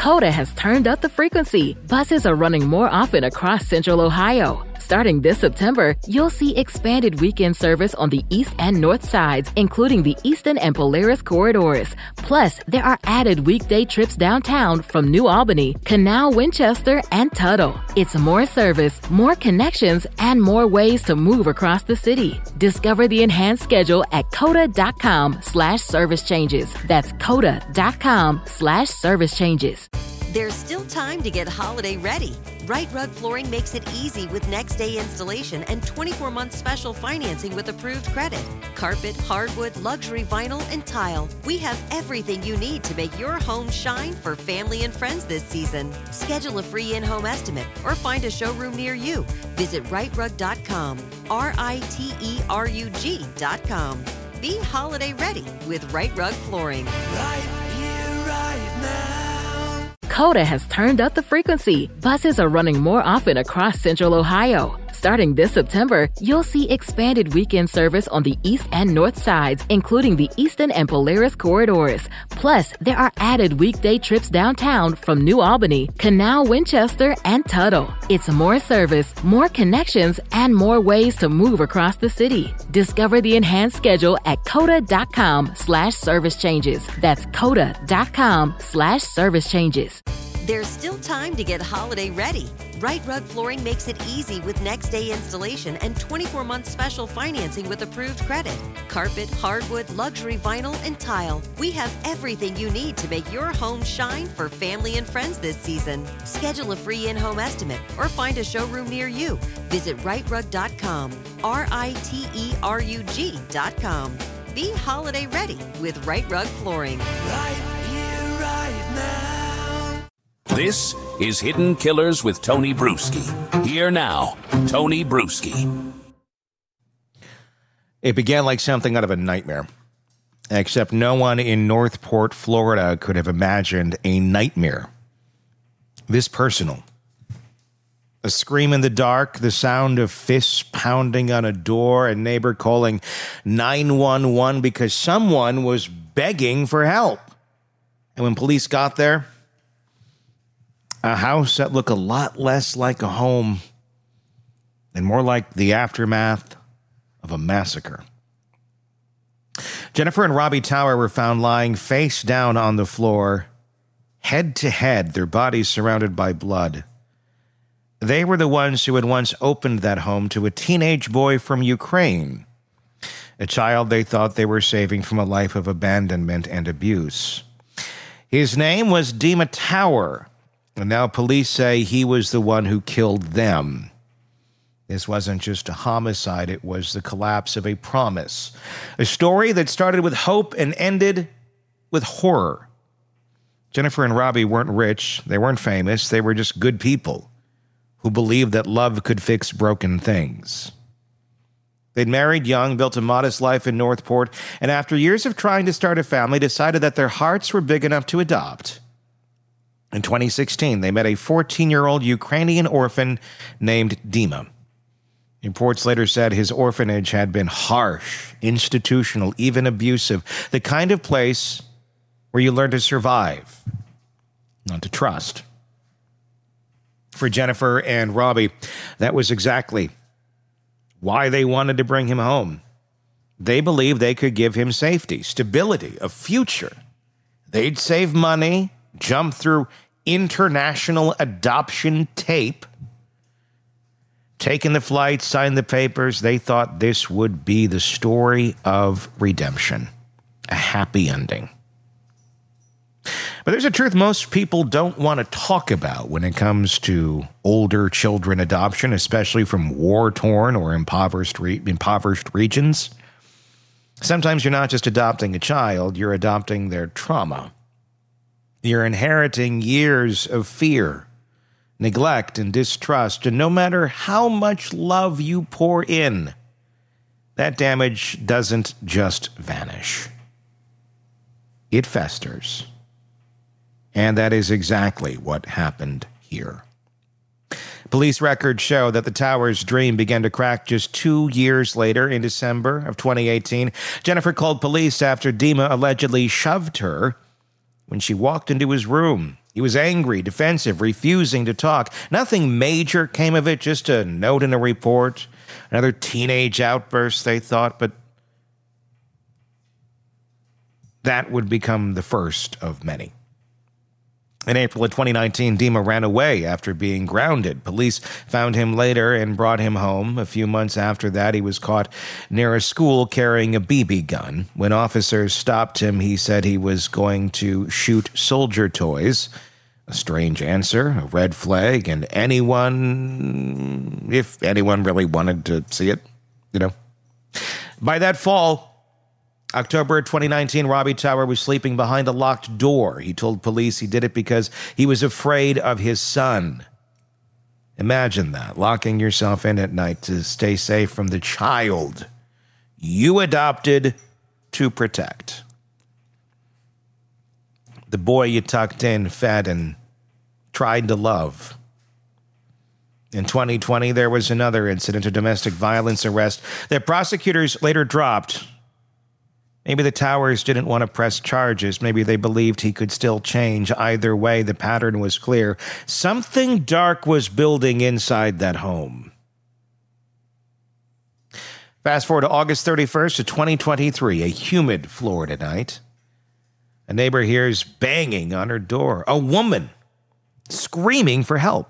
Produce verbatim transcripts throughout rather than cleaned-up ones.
Coda has turned up the frequency. Buses are running more often across Central Ohio. Starting this September, you'll see expanded weekend service on the east and north sides, including the Eastern and Polaris corridors. Plus, there are added weekday trips downtown from New Albany, Canal, Winchester, and Tuttle. It's more service, more connections, and more ways to move across the city. Discover the enhanced schedule at coda.com slash service changes. That's coda.com slash service changes. There's still time to get holiday ready. Right Rug Flooring makes it easy with next day installation and twenty-four month special financing with approved credit. Carpet, hardwood, luxury vinyl, and tile. We have everything you need to make your home shine for family and friends this season. Schedule a free in-home estimate or find a showroom near you. Visit right rug dot com, R I T E R U G dot com. Be holiday ready with Right Rug Flooring. Right here, right now. Coda has turned up the frequency. Buses are running more often across Central Ohio. Starting this September, you'll see expanded weekend service on the east and north sides, including the Eastern and Polaris corridors. Plus, there are added weekday trips downtown from New Albany, Canal, Winchester, and Tuttle. It's more service, more connections, and more ways to move across the city. Discover the enhanced schedule at coda.com slash service changes. That's coda.com slash service changes. There's still time to get holiday ready. Right Rug Flooring makes it easy with next day installation and twenty-four month special financing with approved credit. Carpet, hardwood, luxury vinyl, and tile. We have everything you need to make your home shine for family and friends this season. Schedule a free in-home estimate or find a showroom near you. Visit right rug dot com, R I T E R U G dot com. Be holiday ready with Right Rug Flooring. Right here, right now. This is Hidden Killers with Tony Bruschi. Here now, Tony Bruschi. It began like something out of a nightmare. Except no one in Northport, Florida could have imagined a nightmare this personal. A scream in the dark, the sound of fists pounding on a door, a neighbor calling nine one one because someone was begging for help. And when police got there, a house that looked a lot less like a home and more like the aftermath of a massacre. Jennifer and Robbie Tower were found lying face down on the floor, head to head, their bodies surrounded by blood. They were the ones who had once opened that home to a teenage boy from Ukraine, a child they thought they were saving from a life of abandonment and abuse. His name was Dima Tower, and now police say he was the one who killed them. This wasn't just a homicide, it was the collapse of a promise. A story that started with hope and ended with horror. Jennifer and Robbie weren't rich, they weren't famous, they were just good people who believed that love could fix broken things. They'd married young, built a modest life in Northport, and after years of trying to start a family, decided that their hearts were big enough to adopt. In twenty sixteen, they met a fourteen-year-old Ukrainian orphan named Dima. Reports later said his orphanage had been harsh, institutional, even abusive, the kind of place where you learn to survive, not to trust. For Jennifer and Robbie, that was exactly why they wanted to bring him home. They believed they could give him safety, stability, a future. They'd save money, jump through international adoption tape, taken the flight, signed the papers. They thought this would be the story of redemption, a happy ending. But there's a truth most people don't want to talk about when it comes to older children adoption, especially from war-torn or impoverished, re- impoverished regions. Sometimes you're not just adopting a child, you're adopting their trauma. You're inheriting years of fear, neglect, and distrust, and no matter how much love you pour in, that damage doesn't just vanish. It festers. And that is exactly what happened here. Police records show that the Towers' dream began to crack just two years later in December of twenty eighteen. Jennifer called police after Dima allegedly shoved her when she walked into his room. He was angry, defensive, refusing to talk. Nothing major came of it, just a note in a report. Another teenage outburst, they thought, but that would become the first of many. In April of twenty nineteen, Dima ran away after being grounded. Police found him later and brought him home. A few months after that, he was caught near a school carrying a B B gun. When officers stopped him, he said he was going to shoot soldier toys. A strange answer, a red flag, and anyone, if anyone really wanted to see it, you know. By that fall, October twenty nineteen, Robbie Tower was sleeping behind a locked door. He told police he did it because he was afraid of his son. Imagine that, locking yourself in at night to stay safe from the child you adopted to protect. The boy you tucked in, fed, and tried to love. In twenty twenty, there was another incident, a domestic violence arrest that prosecutors later dropped. Maybe the Towers didn't want to press charges. Maybe they believed he could still change. Either way, the pattern was clear. Something dark was building inside that home. Fast forward to August thirty-first of twenty twenty-three, a humid Florida night. A neighbor hears banging on her door. A woman screaming for help.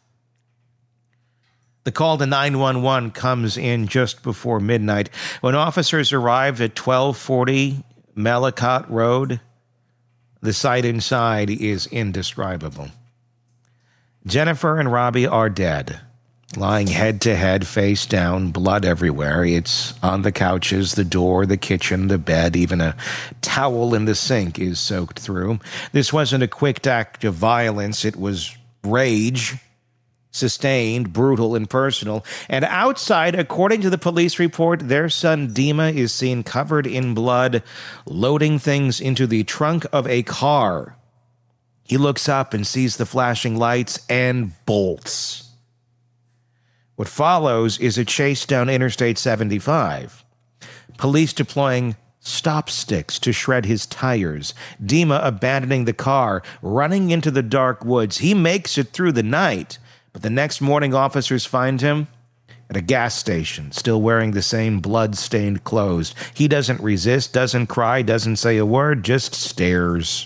The call to nine one one comes in just before midnight. When officers arrived at twelve forty Malacot Road, the sight inside is indescribable. Jennifer and Robbie are dead, lying head to head, face down, blood everywhere. It's on the couches, the door, the kitchen, the bed, even a towel in the sink is soaked through. This wasn't a quick act of violence. It was rage. Sustained, brutal, and personal. And outside, according to the police report, their son Dima is seen covered in blood, loading things into the trunk of a car. He looks up and sees the flashing lights and bolts. What follows is a chase down Interstate seventy-five. Police deploying stop sticks to shred his tires. Dima abandoning the car, running into the dark woods. He makes it through the night. But the next morning, officers find him at a gas station, still wearing the same blood-stained clothes. He doesn't resist, doesn't cry, doesn't say a word, just stares.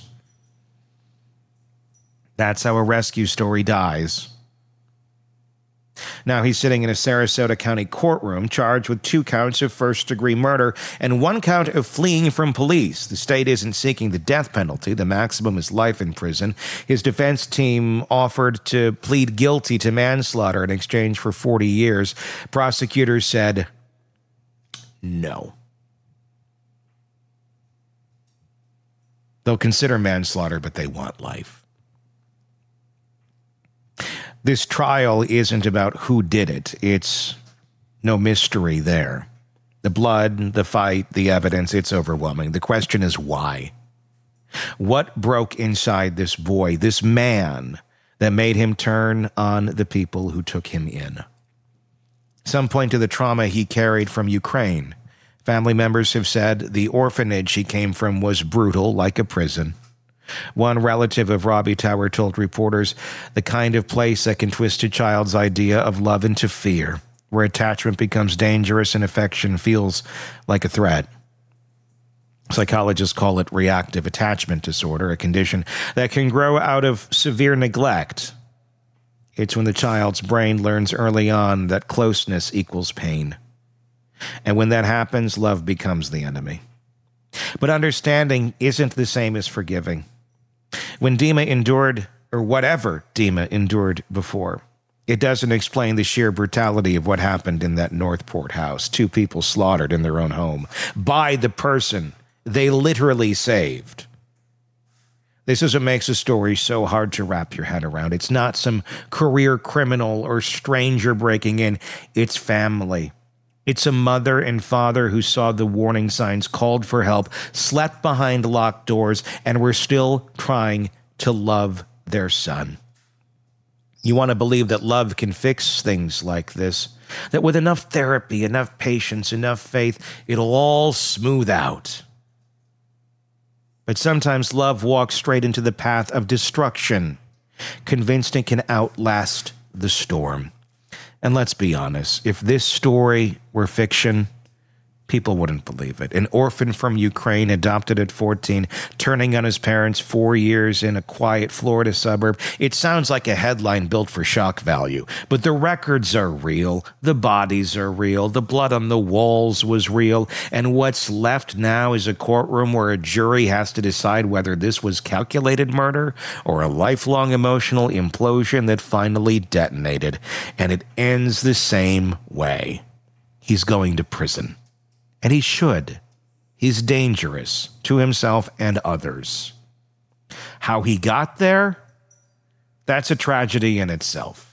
That's how a rescue story dies. Now he's sitting in a Sarasota County courtroom charged with two counts of first-degree murder and one count of fleeing from police. The state isn't seeking the death penalty. The maximum is life in prison. His defense team offered to plead guilty to manslaughter in exchange for forty years. Prosecutors said no. They'll consider manslaughter, but they want life. This trial isn't about who did it. It's no mystery there. The blood, the fight, the evidence, it's overwhelming. The question is why? What broke inside this boy, this man, that made him turn on the people who took him in? Some point to the trauma he carried from Ukraine. Family members have said the orphanage he came from was brutal, like a prison. One relative of Robbie Tower told reporters the kind of place that can twist a child's idea of love into fear, where attachment becomes dangerous and affection feels like a threat. Psychologists call it reactive attachment disorder, a condition that can grow out of severe neglect. It's when the child's brain learns early on that closeness equals pain. And when that happens, love becomes the enemy. But understanding isn't the same as forgiving. When Dima endured, or whatever Dima endured before, it doesn't explain the sheer brutality of what happened in that Northport house. Two people slaughtered in their own home by the person they literally saved. This is what makes a story so hard to wrap your head around. It's not some career criminal or stranger breaking in. It's family. It's a mother and father who saw the warning signs, called for help, slept behind locked doors, and were still trying to love their son. You want to believe that love can fix things like this, that with enough therapy, enough patience, enough faith, it'll all smooth out. But sometimes love walks straight into the path of destruction, convinced it can outlast the storm. And let's be honest, if this story were fiction, people wouldn't believe it. An orphan from Ukraine, adopted at fourteen, turning on his parents four years in a quiet Florida suburb. It sounds like a headline built for shock value. But the records are real. The bodies are real. The blood on the walls was real. And what's left now is a courtroom where a jury has to decide whether this was calculated murder or a lifelong emotional implosion that finally detonated. And it ends the same way. He's going to prison. And he should. He's dangerous to himself and others. How he got there, that's a tragedy in itself.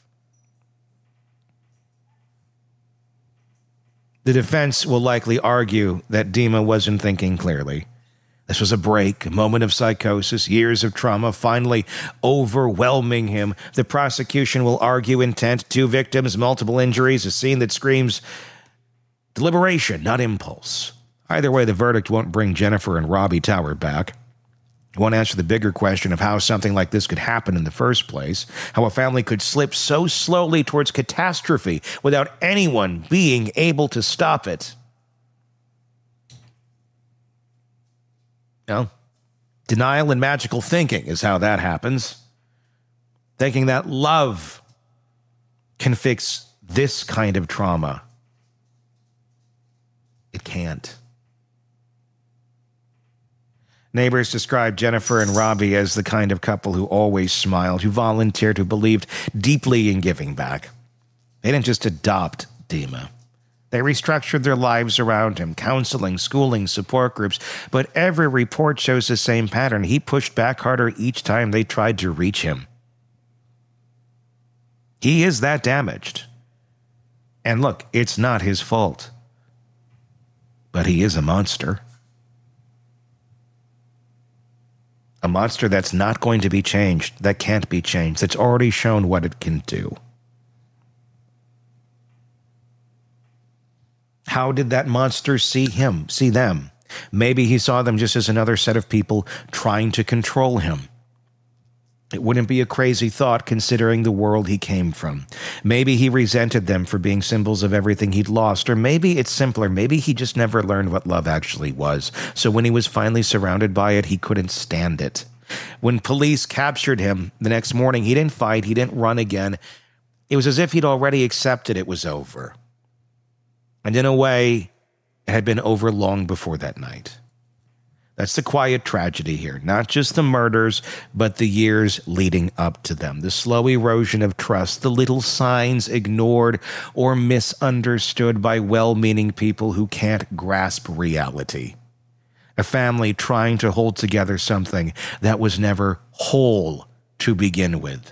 The defense will likely argue that Dima wasn't thinking clearly. This was a break, a moment of psychosis, years of trauma finally overwhelming him. The prosecution will argue intent, two victims, multiple injuries, a scene that screams deliberation, not impulse. Either way, the verdict won't bring Jennifer and Robbie Tower back. It won't answer the bigger question of how something like this could happen in the first place, how a family could slip so slowly towards catastrophe without anyone being able to stop it. No. Denial and magical thinking is how that happens. Thinking that love can fix this kind of trauma. It can't. Neighbors described Jennifer and Robbie as the kind of couple who always smiled, who volunteered, who believed deeply in giving back. They didn't just adopt Dima. They restructured their lives around him, counseling, schooling, support groups. But every report shows the same pattern. He pushed back harder each time they tried to reach him. He is that damaged. And look, it's not his fault. But he is a monster. A monster that's not going to be changed, that can't be changed, that's already shown what it can do. How did that monster see him, see them? Maybe he saw them just as another set of people trying to control him. It wouldn't be a crazy thought considering the world he came from. Maybe he resented them for being symbols of everything he'd lost, or maybe it's simpler. Maybe he just never learned what love actually was. So when he was finally surrounded by it, he couldn't stand it. When police captured him the next morning, he didn't fight, he didn't run again. It was as if he'd already accepted it was over. And in a way, it had been over long before that night. That's the quiet tragedy here. Not just the murders, but the years leading up to them. The slow erosion of trust, the little signs ignored or misunderstood by well-meaning people who can't grasp reality. A family trying to hold together something that was never whole to begin with.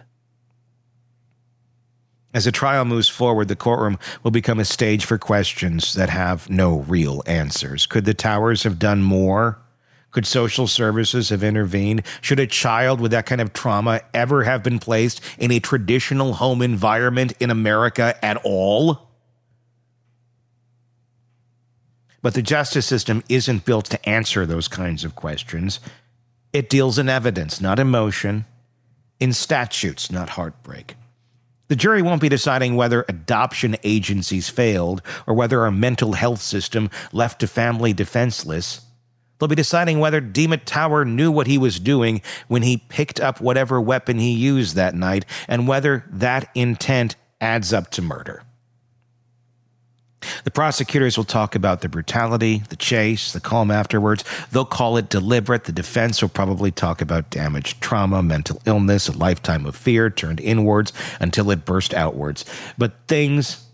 As the trial moves forward, the courtroom will become a stage for questions that have no real answers. Could the Towers have done more? Could social services have intervened? Should a child with that kind of trauma ever have been placed in a traditional home environment in America at all? But the justice system isn't built to answer those kinds of questions. It deals in evidence, not emotion, in statutes, not heartbreak. The jury won't be deciding whether adoption agencies failed or whether our mental health system left a family defenseless. They'll be deciding whether Dima Tower knew what he was doing when he picked up whatever weapon he used that night, and whether that intent adds up to murder. The prosecutors will talk about the brutality, the chase, the calm afterwards. They'll call it deliberate. The defense will probably talk about damage, trauma, mental illness, a lifetime of fear turned inwards until it burst outwards. But things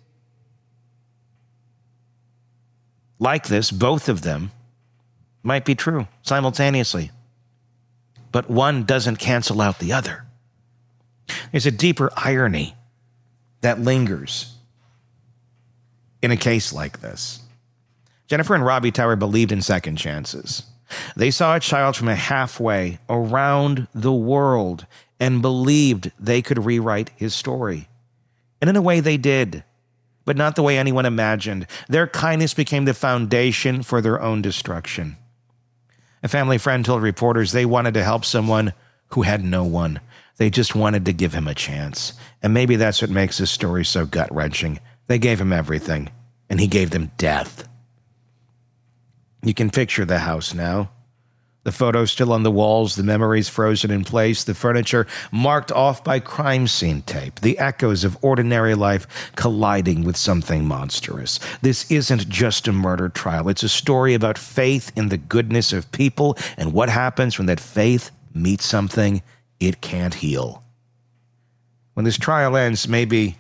like this, both of them, might be true simultaneously. But one doesn't cancel out the other. There's a deeper irony that lingers in a case like this. Jennifer and Robbie Tower believed in second chances. They saw a child from a halfway around the world and believed they could rewrite his story. And in a way they did, but not the way anyone imagined. Their kindness became the foundation for their own destruction. A family friend told reporters they wanted to help someone who had no one. They just wanted to give him a chance. And maybe that's what makes this story so gut-wrenching. They gave him everything, and he gave them death. You can picture the house now. The photos still on the walls, the memories frozen in place, the furniture marked off by crime scene tape, the echoes of ordinary life colliding with something monstrous. This isn't just a murder trial. It's a story about faith in the goodness of people and what happens when that faith meets something it can't heal. When this trial ends, maybe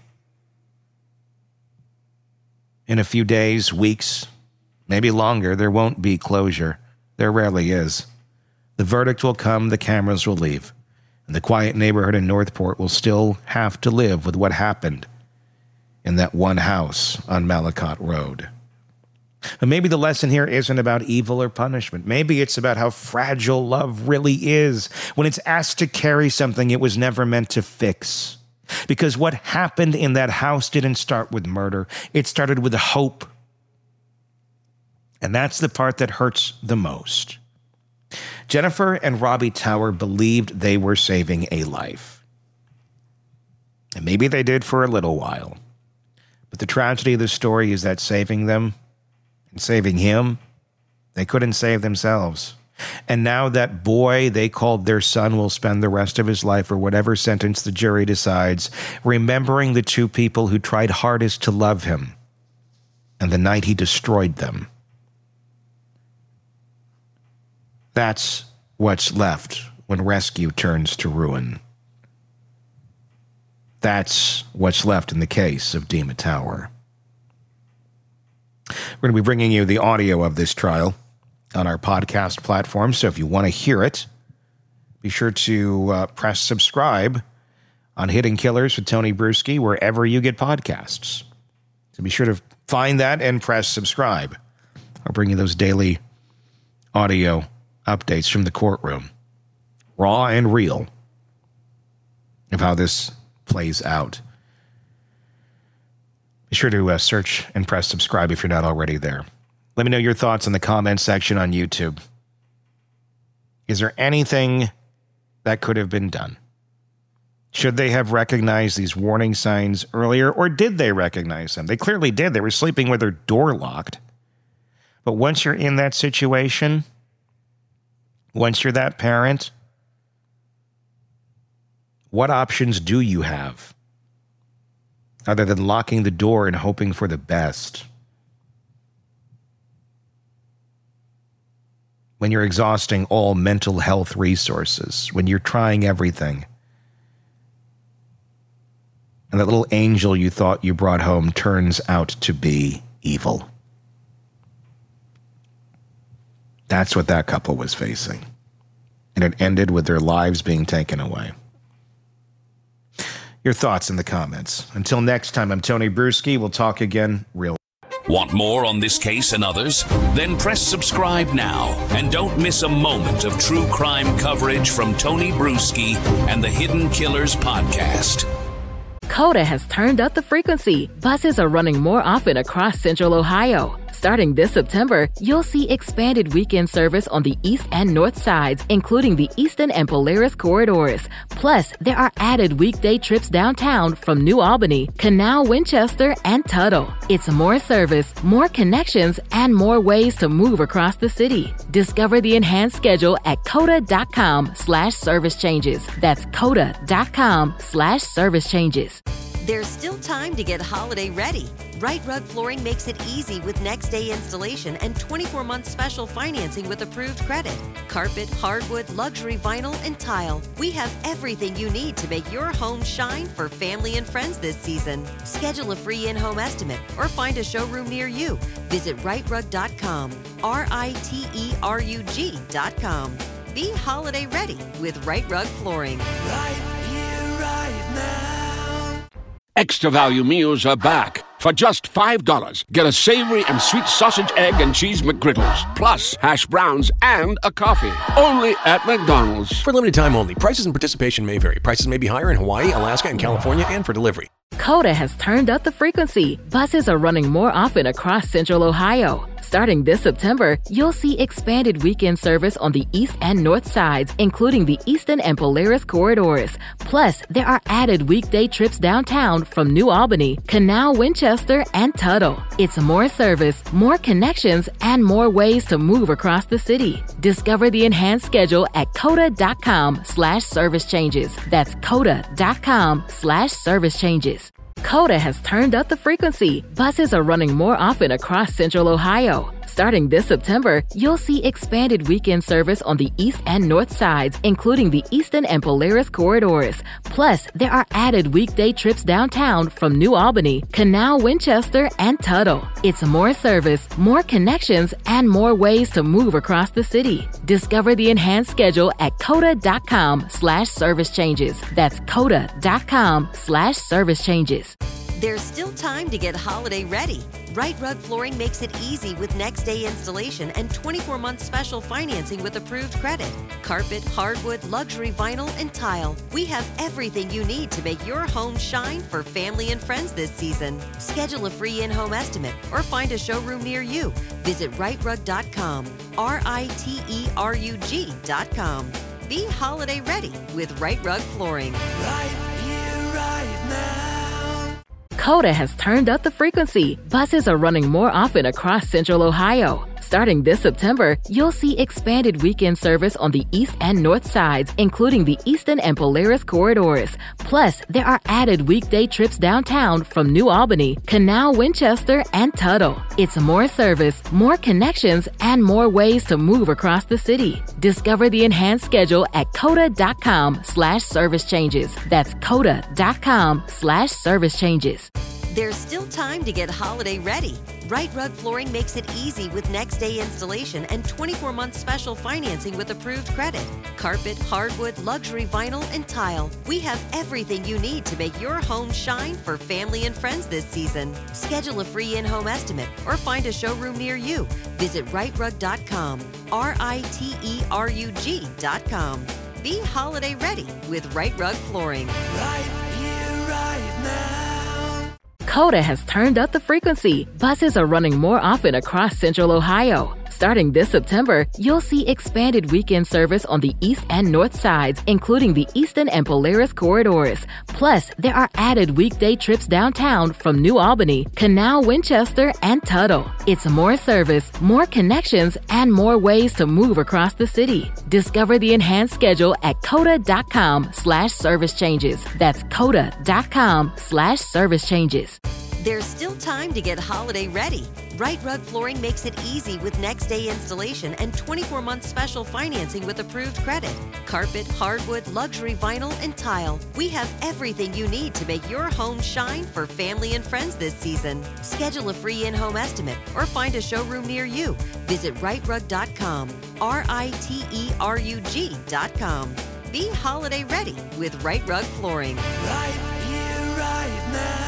in a few days, weeks, maybe longer, there won't be closure. There rarely is. The verdict will come, the cameras will leave, and the quiet neighborhood in Northport will still have to live with what happened in that one house on Malacott Road. But maybe the lesson here isn't about evil or punishment. Maybe it's about how fragile love really is when it's asked to carry something it was never meant to fix. Because what happened in that house didn't start with murder. It started with hope. And that's the part that hurts the most. Jennifer and Robbie Tower believed they were saving a life. And maybe they did for a little while. But the tragedy of the story is that saving them and saving him, they couldn't save themselves. And now that boy they called their son will spend the rest of his life, or whatever sentence the jury decides, remembering the two people who tried hardest to love him and the night he destroyed them. That's what's left when rescue turns to ruin. That's what's left in the case of Dima Tower. We're going to be bringing you the audio of this trial on our podcast platform, so if you want to hear it, be sure to uh, press subscribe on Hidden Killers with Tony Bruschi wherever you get podcasts. So be sure to find that and press subscribe. I'll bring you those daily audio updates from the courtroom, raw and real, of how this plays out. Be sure to uh, search and press subscribe if you're not already there. Let me know your thoughts in the comments section on YouTube. Is there anything that could have been done? Should they have recognized these warning signs earlier, or did they recognize them? They clearly did. They were sleeping with their door locked. But once you're in that situation, once you're that parent, what options do you have other than locking the door and hoping for the best? When you're exhausting all mental health resources, when you're trying everything, and that little angel you thought you brought home turns out to be evil. That's what that couple was facing. And it ended with their lives being taken away. Your thoughts in the comments. Until next time, I'm Tony Bruschi. We'll talk again real. Want more on this case and others? Then press subscribe now and don't miss a moment of true crime coverage from Tony Bruschi and the Hidden Killers podcast. Coda has turned up the frequency. Buses are running more often across Central Ohio. Starting this September, you'll see expanded weekend service on the east and north sides, including the Eastern and Polaris corridors. Plus, there are added weekday trips downtown from New Albany, Canal, Winchester, and Tuttle. It's more service, more connections, and more ways to move across the city. Discover the enhanced schedule at coda.com slash service changes. That's coda.com slash service changes. There's still time to get holiday ready. Right Rug Flooring makes it easy with next day installation and twenty-four month special financing with approved credit. Carpet, hardwood, luxury vinyl, and tile. We have everything you need to make your home shine for family and friends this season. Schedule a free in-home estimate or find a showroom near you. Visit right rug dot com, R I T E R U G dot com. Be holiday ready with Right Rug Flooring. Right here, right now. Extra value meals are back. For just five dollars, get a savory and sweet sausage, egg, and cheese McGriddles, plus hash browns and a coffee. Only at McDonald's. For limited time only. Prices and participation may vary. Prices may be higher in Hawaii, Alaska, and California, and for delivery. Coda has turned up the frequency. Buses are running more often across Central Ohio. Starting this September, you'll see expanded weekend service on the east and north sides, including the Eastern and Polaris corridors. Plus, there are added weekday trips downtown from New Albany, Canal, Winchester, and Tuttle. It's more service, more connections, and more ways to move across the city. Discover the enhanced schedule at coda.com slash service changes. That's coda.com slash service changes. Coda has turned up the frequency. Buses are running more often across Central Ohio. Starting this September, you'll see expanded weekend service on the east and north sides, including the Eastern and Polaris corridors. Plus, there are added weekday trips downtown from New Albany, Canal, Winchester, and Tuttle. It's more service, more connections, and more ways to move across the city. Discover the enhanced schedule at coda.com slash service changes. That's coda.com slash service changes. There's still time to get holiday ready. Right Rug Flooring makes it easy with next day installation and twenty-four month special financing with approved credit. Carpet, hardwood, luxury vinyl, and tile. We have everything you need to make your home shine for family and friends this season. Schedule a free in-home estimate or find a showroom near you. Visit right rug dot com, R I T E R U G dot com. Be holiday ready with Right Rug Flooring. Right here, right now. Coda has turned up the frequency. Buses are running more often across Central Ohio. Starting this September, you'll see expanded weekend service on the east and north sides, including the Eastern and Polaris corridors. Plus, there are added weekday trips downtown from New Albany, Canal, Winchester, and Tuttle. It's more service, more connections, and more ways to move across the city. Discover the enhanced schedule at coda.com slash service changes. That's coda.com slash service changes. There's still time to get holiday ready. Right Rug Flooring makes it easy with next day installation and twenty-four month special financing with approved credit. Carpet, hardwood, luxury vinyl, and tile. We have everything you need to make your home shine for family and friends this season. Schedule a free in-home estimate or find a showroom near you. Visit right rug dot com, R I T E R U G dot com. Be holiday ready with Right Rug Flooring. Right here, right now. Coda has turned up the frequency. Buses are running more often across Central Ohio. Starting this September, you'll see expanded weekend service on the east and north sides, including the Eastern and Polaris corridors. Plus, there are added weekday trips downtown from New Albany, Canal, Winchester, and Tuttle. It's more service, more connections, and more ways to move across the city. Discover the enhanced schedule at coda.com slash service changes. That's coda.com slash service changes. There's still time to get holiday ready. Right Rug Flooring makes it easy with next day installation and twenty-four month special financing with approved credit. Carpet, hardwood, luxury vinyl, and tile. We have everything you need to make your home shine for family and friends this season. Schedule a free in-home estimate or find a showroom near you. Visit right rug dot com, R I T E R U G dot com. Be holiday ready with Right Rug Flooring. Right here, right now.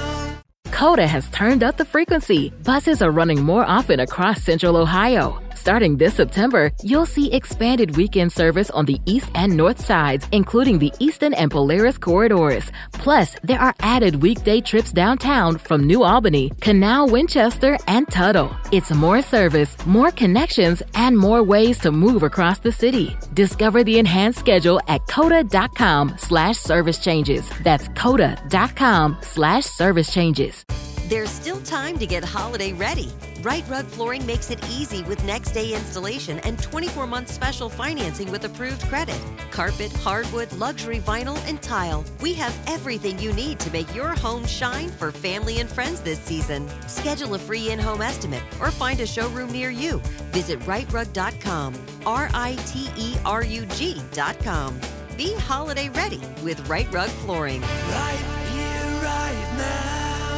Coda has turned up the frequency. Buses are running more often across Central Ohio. Starting this September, you'll see expanded weekend service on the east and north sides, including the Eastern and Polaris corridors. Plus, there are added weekday trips downtown from New Albany, Canal, Winchester, and Tuttle. It's more service, more connections, and more ways to move across the city. Discover the enhanced schedule at coda.com slash service changes. That's coda.com slash service changes. There's still time to get holiday ready. Right Rug Flooring makes it easy with next day installation and twenty-four month special financing with approved credit. Carpet, hardwood, luxury vinyl, and tile. We have everything you need to make your home shine for family and friends this season. Schedule a free in-home estimate or find a showroom near you. Visit right rug dot com, R I T E R U G dot com. Be holiday ready with Right Rug Flooring. Right here, right now.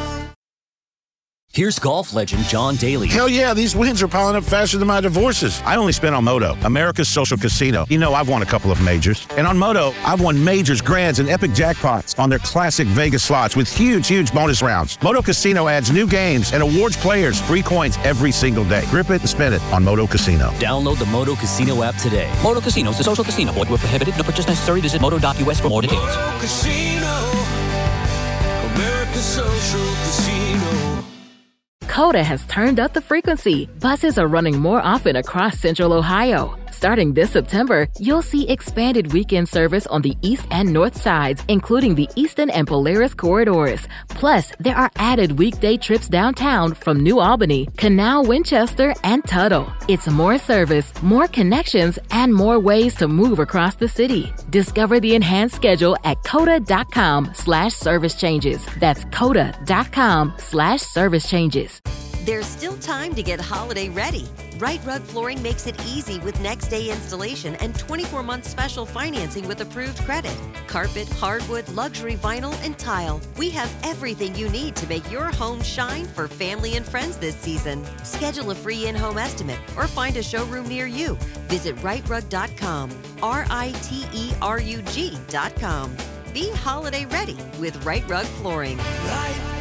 Here's golf legend John Daly. Hell yeah, these wins are piling up faster than my divorces. I only spent on Moto, America's social casino. You know, I've won a couple of majors. And on Moto, I've won majors, grands, and epic jackpots on their classic Vegas slots with huge, huge bonus rounds. Moto Casino adds new games and awards players free coins every single day. Grip it and spin it on Moto Casino. Download the Moto Casino app today. Moto Casino is a social casino. Void where prohibited. No purchase necessary. Visit moto dot U S for more details. Moto Casino, America's social casino. Coda has turned up the frequency. Buses are running more often across Central Ohio. Starting this September, you'll see expanded weekend service on the east and north sides, including the Eastern and Polaris corridors. Plus, there are added weekday trips downtown from New Albany, Canal, Winchester, and Tuttle. It's more service, more connections, and more ways to move across the city. Discover the enhanced schedule at coda.com slash service changes. That's coda.com slash service changes. There's still time to get holiday ready. Right Rug Flooring makes it easy with next day installation and twenty-four month special financing with approved credit. Carpet, hardwood, luxury vinyl, and tile. We have everything you need to make your home shine for family and friends this season. Schedule a free in-home estimate or find a showroom near you. Visit right rug dot com, R I T E R U G dot com. Be holiday ready with Right Rug Flooring. Right